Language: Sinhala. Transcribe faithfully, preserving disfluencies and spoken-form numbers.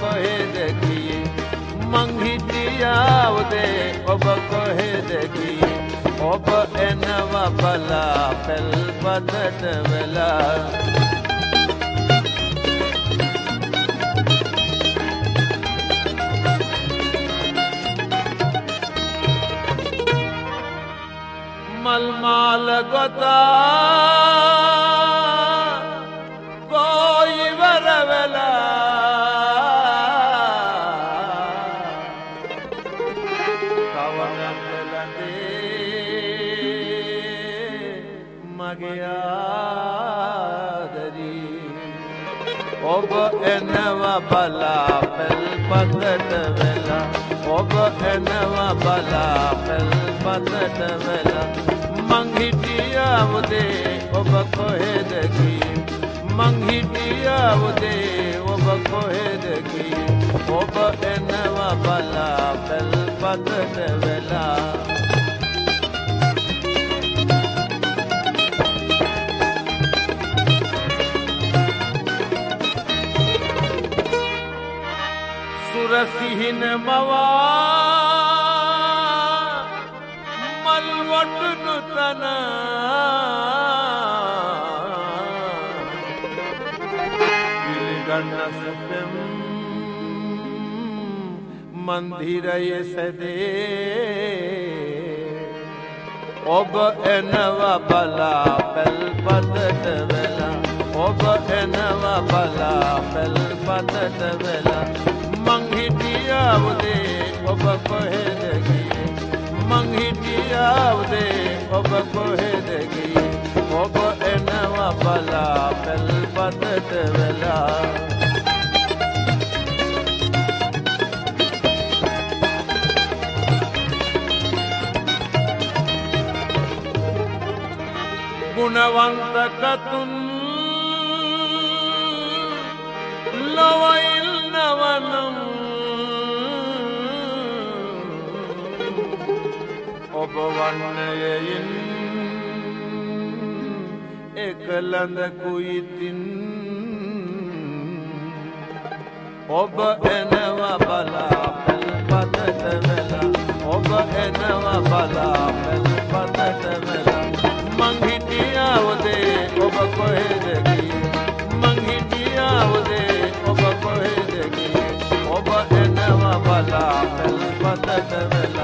කොහෙද ගියේ මං හිටියා උදේ ඔබ කොහෙද ගියේ ඔබ එනවා බලා පෙල්පතට වෙලා මල් මාල ගොතා කොයිවර වෙලා කවනක් ලඳේ මගේ ආදරී ඔබ එනවා බලා පෙල්පතට වෙලා ඔබ එනවා බලා පෙල්පතට වෙලා මං හිටියා උදේ ඔබ කොහෙද ගියේ මං හිටියා උදේ ඔබ කොහෙද ගියේ ඔබ එනවා බලා පෙල්පතට වෙලා සුරසිහින මවා මල් වටුනු තන පිළිගන්න සුපෙම් මන්දිරයේ සැදේ ඔබ එනවා බලා පෙල්පතට වෙලා ඔබ එනවා බලා පෙල්පතට වෙලා මං හිටියා උදේ ඔබ කොහෙද ගියේ මං හිටියා උදේ ඔබ කොහෙද ගියේ ඔබ එනවා බලා පෙල්පතට වෙලා ගුණවන්ත කතුන් ලොවයිල් නවනම් ඔබ වන්නයයින් එකලඳ කුයිතින් ඔබ එනවා බලා පෙල්පතට වෙලා ඔබ එනවා බලා පෙල්පතට වෙලා මං හිටියා උදේ ඔබ කොහෙද ගියේ මං හිටියා උදේ ඔබ කොහෙද ගියේ ඔබ එනවා බලා පෙල්පතට වෙලා